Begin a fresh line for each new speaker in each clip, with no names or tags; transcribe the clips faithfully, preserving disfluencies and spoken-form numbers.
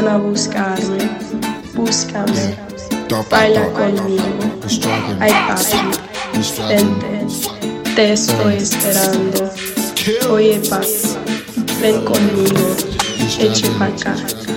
ven a buscarme, búscame, baila conmigo, ay papi, vente, te estoy esperando, oye papi, ven conmigo, eche pa' acá.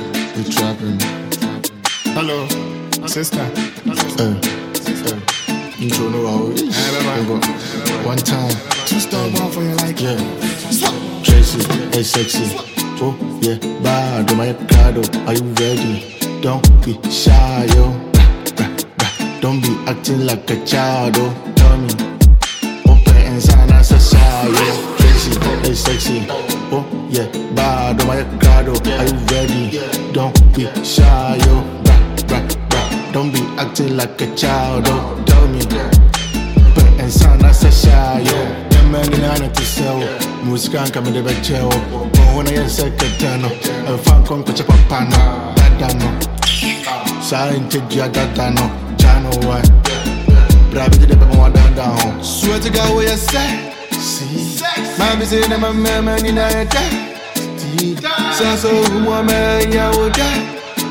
Hello, sister.
Uh, uh, you don't know how it is. One time,
Two star one for you like
yeah. Tracy, hey sexy. Oh yeah, bad on my card. Are you ready? Don't be shy, yo. Don't be acting like a child, oh. Tell me, open and sign as a shy, yo. Tracy, hey sexy. Oh yeah, bad on my card. Are you ready? Don't be shy, yo. Don't be acting like a child, oh. Tell me, open and sign as a shy, yo. Man in honor to sell, Muskan come in the back chair. When I am secretary, a fan con coach papano, Dadano, Silent Jadano, Channel one, Brabby the Papa down. Swear to God, where you say, see, Mammy said, I'm a man in a day. So, so, woman, ya would die.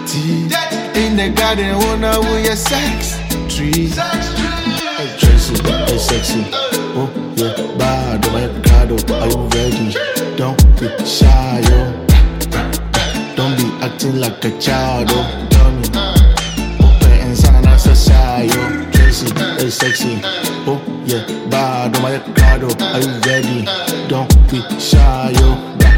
In the garden, wanna wear your sex tree. Hey, Tracy, hey, sexy. Oh, yeah, bad on my card. Are you ready? Don't be shy, yo. Don't be acting like a child, oh. Tell me, open and sign as a shy, yo. Tracy, hey, sexy. Oh, yeah, bad on my card. Are you ready? Don't be shy, yo.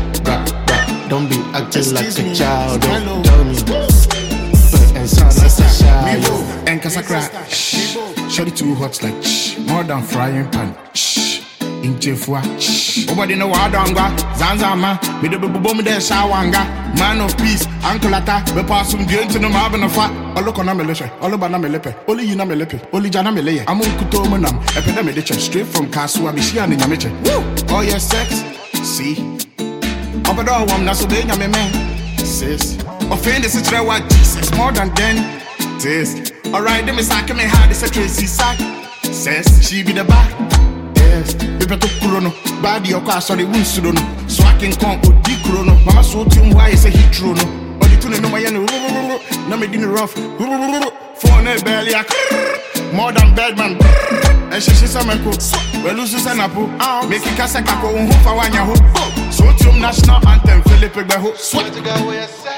Don't be acting like a child, oh. Tell me, open and sign as a shy, yo.
And Casacra, shh. Shorty too hot like shh. More than frying pan, shh. In Jeffwa, shh. Nobody know what I'm going. Zanzama, me the bomb there shawanga. Man of peace, Uncle Ata, me pass some game to the marble of fat. All look on a melepe, all about a melepe, only you know melepe, only Jana Melay. I'm on Kutomanam, a pedamedic straight from Kasua, Michian in Yamiche. Woo! All your sex, see. Up at all, I'm not so big, I'm a man. Sis, offend is a what Jesus more than ten. Taste. Alright, them is like me hard, it's a Tracy sack. Says she be the back. Yes, people to Kurono, body or car, sorry, wounds to no. So I can come with D Kurono. Mama so team why is a hit trono. But the tune no my no, no me dinner rough. Phone a belly, more than bad man. And she she's a man cook. Well, lose an apple, make it Casacako, who for one yaho. So team national anthem, Philip Beho. Sweat to go where